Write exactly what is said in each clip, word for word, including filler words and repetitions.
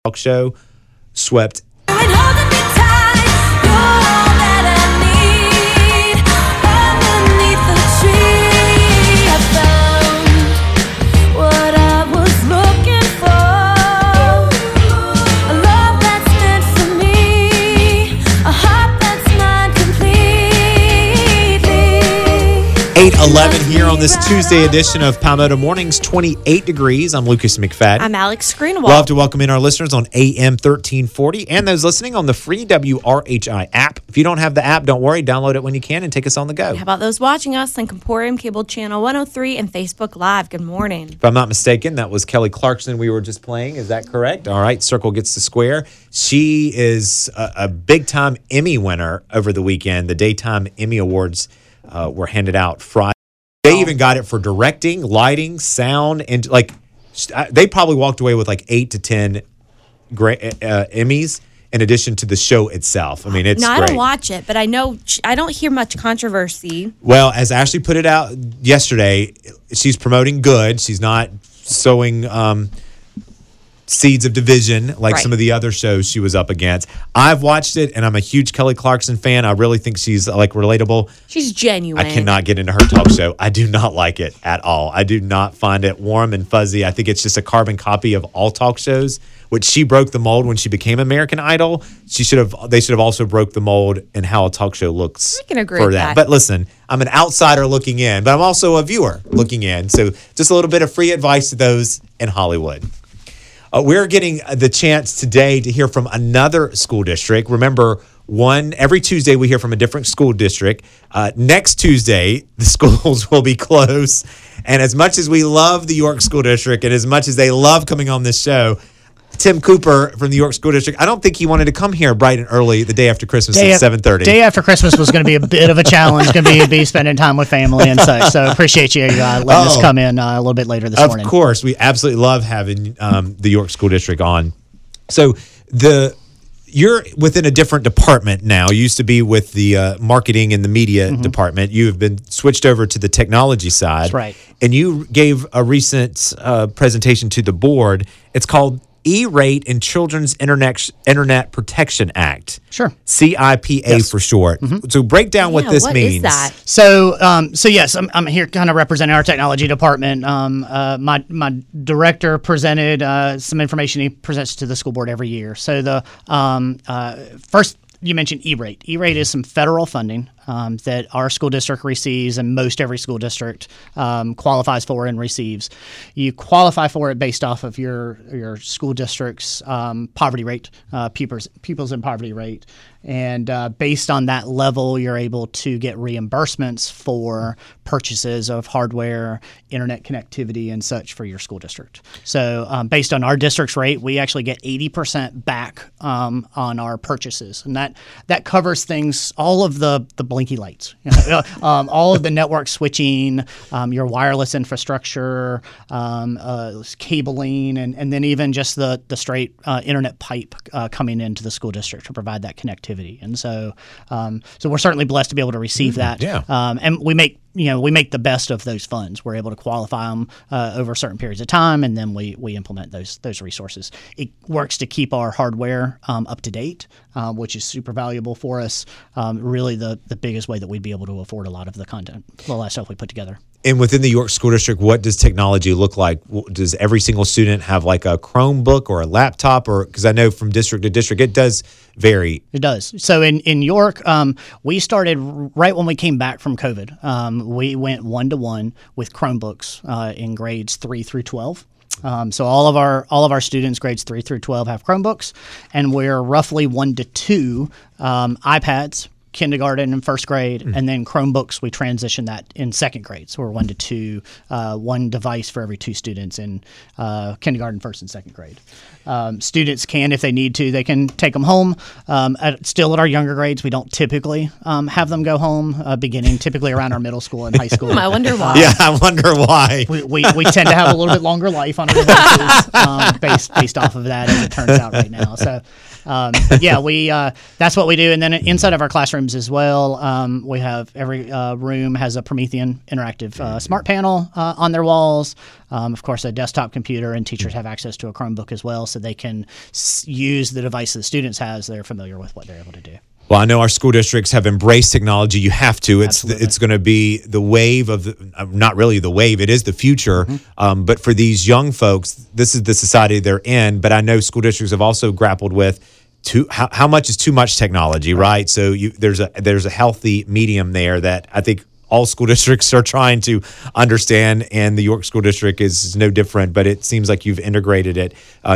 talk show swept. eight eleven here on this Tuesday edition of Palmetto Mornings, twenty-eight degrees. I'm Lucas McFadden. I'm Alex Greenwald. Love to welcome in our listeners on A M thirteen forty and those listening on the free W R H I app. If you don't have the app, don't worry. Download it when you can and take us on the go. How about those watching us on Emporium Cable Channel one oh three and Facebook Live? Good morning. If I'm not mistaken, that was Kelly Clarkson we were just playing. Is that correct? All right. Circle gets the square. She is a, a big-time Emmy winner over the weekend. The Daytime Emmy Awards uh, were handed out Friday. They even got it for directing, lighting, sound, and like they probably walked away with like eight to ten great uh, Emmys in addition to the show itself. I mean, it's no, I great. don't watch it, but I know I don't hear much controversy. Well, as Ashley put it out yesterday, she's promoting good. She's not sowing um, seeds of division like Right. some of the other shows she was up against. I've watched it, and I'm a huge Kelly Clarkson fan. I really think she's like relatable. She's genuine. I cannot get into her talk show. I do not like it at all. I do not find it warm and fuzzy. I think it's just a carbon copy of all talk shows, which she broke the mold when she became American Idol. She should have. They should have also broke the mold in how a talk show looks. I can agree for with that. that. But listen, I'm an outsider looking in, but I'm also a viewer looking in. So just a little bit of free advice to those in Hollywood. Uh, we're getting the chance today to hear from another school district. Remember, one every Tuesday we hear from a different school district. Uh, next Tuesday, the schools will be closed. And as much as we love the York School District and as much as they love coming on this show, Tim Cooper from the York School District, I don't think he wanted to come here bright and early the day after Christmas Day at af- seven thirty. Day after Christmas was going to be a bit of a challenge, going to be, be spending time with family and such. So appreciate you uh, letting Oh. us come in uh, a little bit later this Of morning. Of course, we absolutely love having um, the York School District on. So the you're within a different department now. You used to be with the uh, marketing and the media mm-hmm. department. You have been switched over to the technology side. That's right. And you gave a recent uh, presentation to the board. It's called E-Rate and Children's Internet Internet Protection Act. Sure. C I P A Yes. for short. Mm-hmm. So break down what Yeah, this what means. is that? So, um, so yes, I'm, I'm here kind of representing our technology department. Um, uh, my my director presented uh, some information he presents to the school board every year. So the um, uh, first. You mentioned E-Rate. E-Rate is some federal funding um, that our school district receives and most every school district um, qualifies for and receives. You qualify for it based off of your your school district's um, poverty rate, uh, pupils, pupils in poverty rate. And uh, based on that level, you're able to get reimbursements for purchases of hardware, internet connectivity, and such for your school district. So um, based on our district's rate, we actually get eighty percent back um, on our purchases. And that that covers things, all of the, the blinky lights, you know, um, all of the network switching, um, your wireless infrastructure, um, uh, cabling, and, and then even just the, the straight uh, internet pipe uh, coming into the school district to provide that connectivity. And so, um, so we're certainly blessed to be able to receive that. yeah. Um, and we make, you know, we make the best of those funds. We're able to qualify them uh, over certain periods of time, and then we we implement those those resources. It works to keep our hardware um, up to date, um, which is super valuable for us. Um, really, the the biggest way that we'd be able to afford a lot of the content, a lot of stuff we put together. And within the York School District, what does technology look like? Does every single student have like a Chromebook or a laptop? Or because I know from district to district, it does vary. It does. So in, in York, um, we started right when we came back from COVID. Um, we went one-to-one with Chromebooks uh, in grades three through twelve. Um, so all of our all of our students, grades three through twelve, have Chromebooks, and we're roughly one to two um, iPads, kindergarten and first grade, mm. and then Chromebooks, we transition that in second grade. So we're one to two, uh, one device for every two students in uh, kindergarten, first and second grade. Um, students can, if they need to, they can take them home. Um, at, still at our younger grades, we don't typically um, have them go home, uh, beginning typically around our middle school and high school. I wonder why. Yeah, I wonder why. We, we, we tend to have a little bit longer life on our devices um, based based off of that, as it turns out right now. So Um, but yeah, we uh, that's what we do. And then inside of our classrooms as well, um, we have every uh, room has a Promethean interactive uh, smart panel uh, on their walls. Um, of course, a desktop computer, and teachers have access to a Chromebook as well, so they can s- use the device the students has. They're familiar with what they're able to do. Well, I know our school districts have embraced technology. You have to. It's Absolutely. it's going to be the wave of the, uh, not really the wave. It is the future. Mm-hmm. Um, but for these young folks, this is the society they're in. But I know school districts have also grappled with too, how, how much is too much technology, right? right? So you, there's a there's a healthy medium there that I think all school districts are trying to understand, and the York School District is no different. But it seems like you've integrated it. Uh,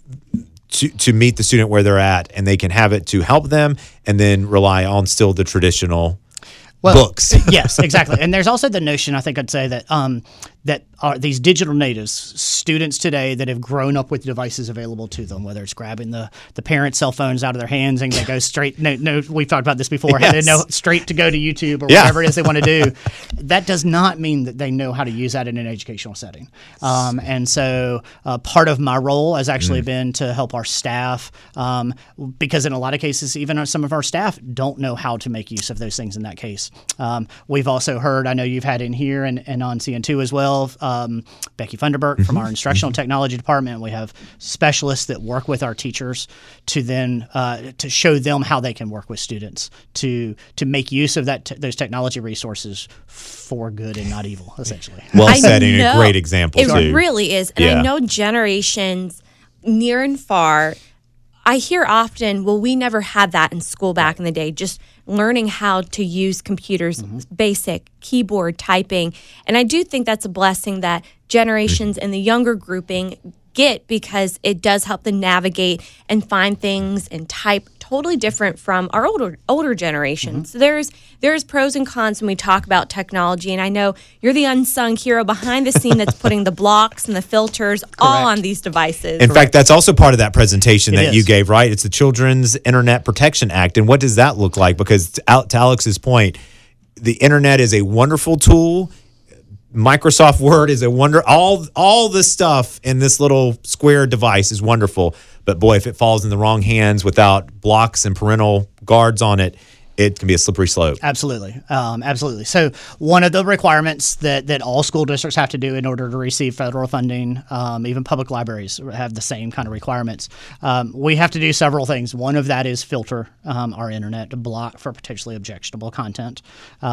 To, to meet the student where they're at, and they can have it to help them, and then rely on still the traditional well, books. Yes, exactly. And there's also the notion, I think I'd say, that um, that are these digital natives, students today that have grown up with devices available to them, whether it's grabbing the, the parents' cell phones out of their hands and they go straight, no, no, we've talked about this before, Yes. they know straight to go to YouTube or Yeah. whatever it is they want to do. That does not mean that they know how to use that in an educational setting. Um, and so uh, part of my role has actually mm. been to help our staff, um, because in a lot of cases, even some of our staff don't know how to make use of those things in that case. Um, we've also heard, I know you've had in here and, and on C N two as well, Um, Becky Funderburk mm-hmm. from our instructional mm-hmm. technology department. We have specialists that work with our teachers to then uh, to show them how they can work with students to to make use of that t- those technology resources for good and not evil, essentially. Well said, and a great example it too. really is, and yeah. I know generations near and far. I hear often, well, we never had that in school back in the day, just learning how to use computers, mm-hmm. basic keyboard typing. And I do think that's a blessing that generations mm-hmm. in the younger grouping get, because it does help them navigate and find things and type totally different from our older older generations. Mm-hmm. So there's there's pros and cons when we talk about technology, and I know you're the unsung hero behind the scene that's putting the blocks and the filters Correct. all on these devices. In Correct. fact, that's also part of that presentation it that is. you gave, right? It's the Children's Internet Protection Act. And what does that look like? Because to, to Alex's point, the internet is a wonderful tool. Microsoft Word is a wonder. All all the stuff in this little square device is wonderful. But boy, if it falls in the wrong hands without blocks and parental guards on it, it can be a slippery slope. Absolutely. Um, absolutely. So one of the requirements that, that all school districts have to do in order to receive federal funding, um, even public libraries have the same kind of requirements. Um, we have to do several things. One of that is filter um, our internet to block for potentially objectionable content.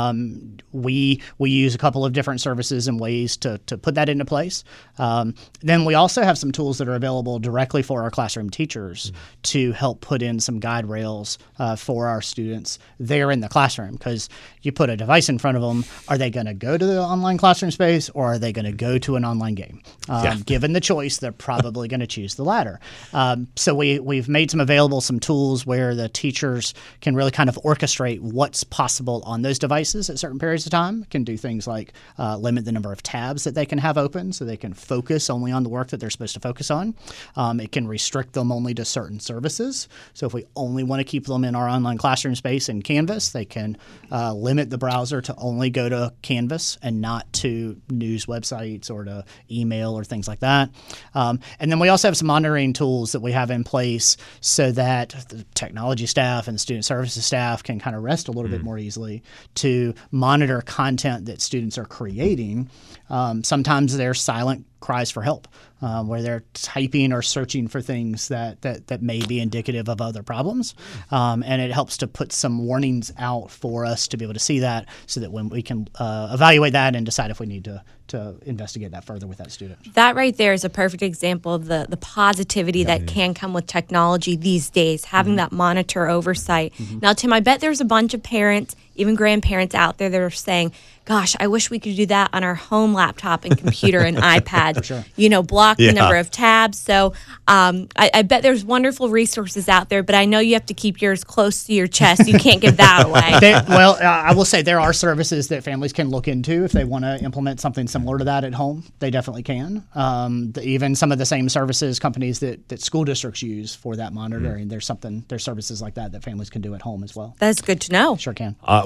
Um, we we use a couple of different services and ways to, to put that into place. Um, then we also have some tools that are available directly for our classroom teachers mm-hmm. to help put in some guide rails uh, for our students there in the classroom, because you put a device in front of them, are they going to go to the online classroom space, or are they going to go to an online game? Um, yeah. Given the choice, they're probably going to choose the latter. Um, so we, we've made some available some tools where the teachers can really kind of orchestrate what's possible on those devices at certain periods of time. Can do things like uh, limit the number of tabs that they can have open so they can focus only on the work that they're supposed to focus on. Um, it can restrict them only to certain services. So if we only want to keep them in our online classroom space and Canvas, they can uh, limit the browser to only go to Canvas and not to news websites or to email or things like that. Um, and then we also have some monitoring tools that we have in place so that the technology staff and the student services staff can kind of rest a little mm. bit more easily to monitor content that students are creating. Um, sometimes they're silent cries for help, um, where they're typing or searching for things that that, that may be indicative of other problems. Um, and it helps to put some warnings out for us to be able to see that, so that when we can uh, evaluate that and decide if we need to to investigate that further with that student. That right there is a perfect example of the, the positivity mm-hmm. that can come with technology these days, having mm-hmm. that monitor oversight. Mm-hmm. Now, Tim, I bet there's a bunch of parents, even grandparents out there that are saying, gosh, I wish we could do that on our home laptop and computer and iPad. For sure. You know, block yeah. the number of tabs. So um, I, I bet there's wonderful resources out there, but I know you have to keep yours close to your chest. You can't give that away. They, well, uh, I will say there are services that families can look into if they want to implement something similar to that at home. They definitely can. Um, the, even some of the same services companies that, that school districts use for that monitoring, mm. there's something, there's services like that that families can do at home as well. That's good to know. Sure can. Uh,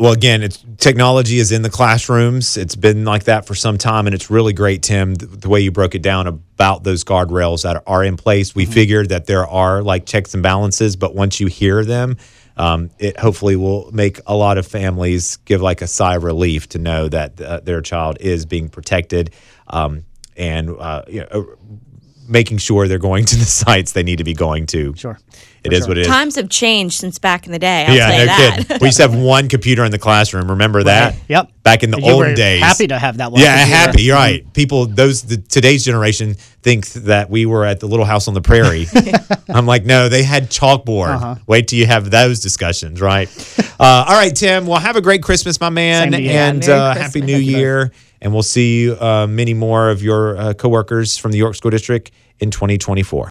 well, again, it's, technology is in the classrooms. It's been like that for some time, and it's really great, Tim, the, the way you broke it down about those guardrails that are in place. We mm-hmm. figured that there are like checks and balances, but once you hear them, um, it hopefully will make a lot of families give like a sigh of relief to know that uh, their child is being protected, um, and uh, you know, making sure they're going to the sites they need to be going to. Sure. It is sure. what it is. Times have changed since back in the day. I'll yeah, say no that. kidding. We used to have one computer in the classroom. Remember right. that? Yep. Back in the you old were days. Happy to have that one. Yeah, happy. You're right. People, those the, today's generation thinks that we were at the Little House on the Prairie. I'm like, no, they had chalkboard. Uh-huh. Wait till you have those discussions, right? uh, all right, Tim. Well, have a great Christmas, my man, and yeah, uh, happy New Year. And we'll see uh, many more of your uh, coworkers from the York School District in twenty twenty-four.